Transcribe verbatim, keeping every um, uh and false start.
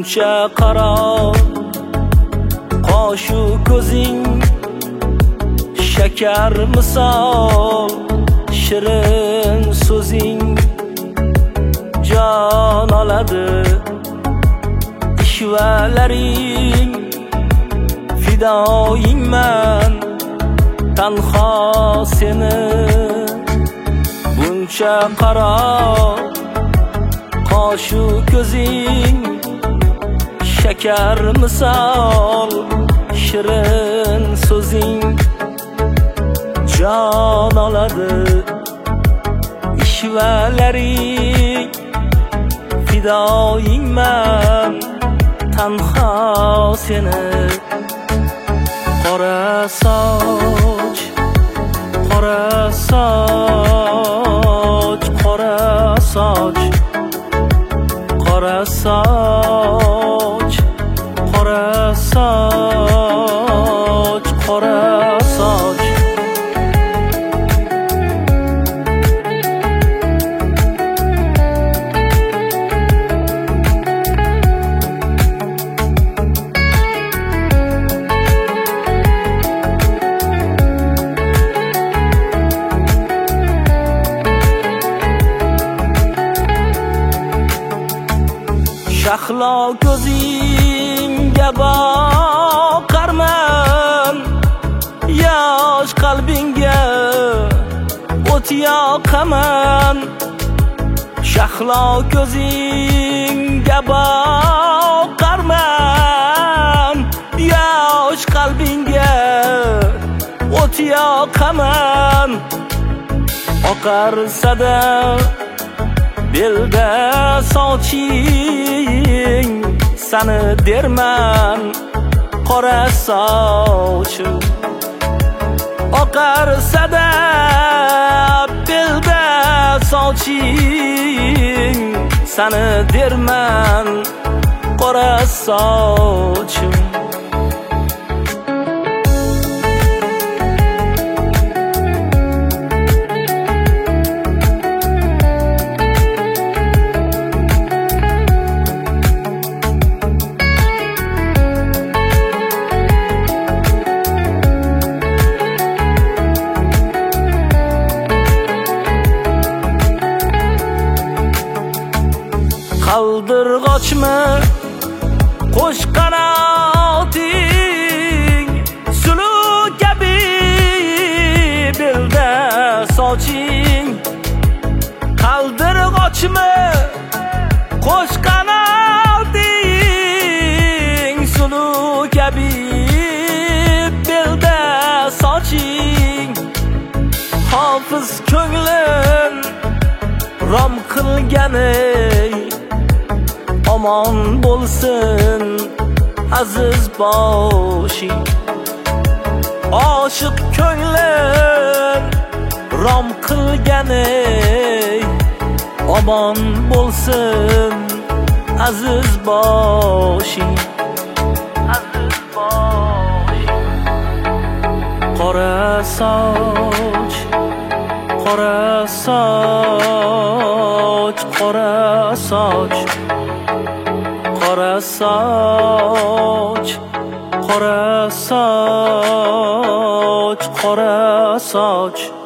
buncha qaro qoshu ko'zing shakar misol shirin so'zing jon oladi ishvalaring fidoyingman tanho seni buncha qaro qoshu ko'zing shakar misol shirin so'zing jon oladi ishvalaring fidoyingman tanho seni qora soch qora soch qora soch qora soch qora soch qora soch shahlo ko'zingga boqarman yosh qalbingga o't yoqaman shahlo ko'zingga boqarman yosh qalbingga o't yoqaman oqar sada belda soching sani derman qora sochim oqar sada belda soching sani derman qora sochim qaldirg'ochmi qo'sh qanoting suluv kabi belda soching qaldirg'ochmi qo'sh qanoting suluv kabi belda soching hofiz ko'nglim rom qilganay omon bo'lsin aziz boshing oshiq ko'nglim rom qilganay omon bo'lsin aziz boshing aziz boshing qora soch qora soch qora soch qora soch qora soch qora soch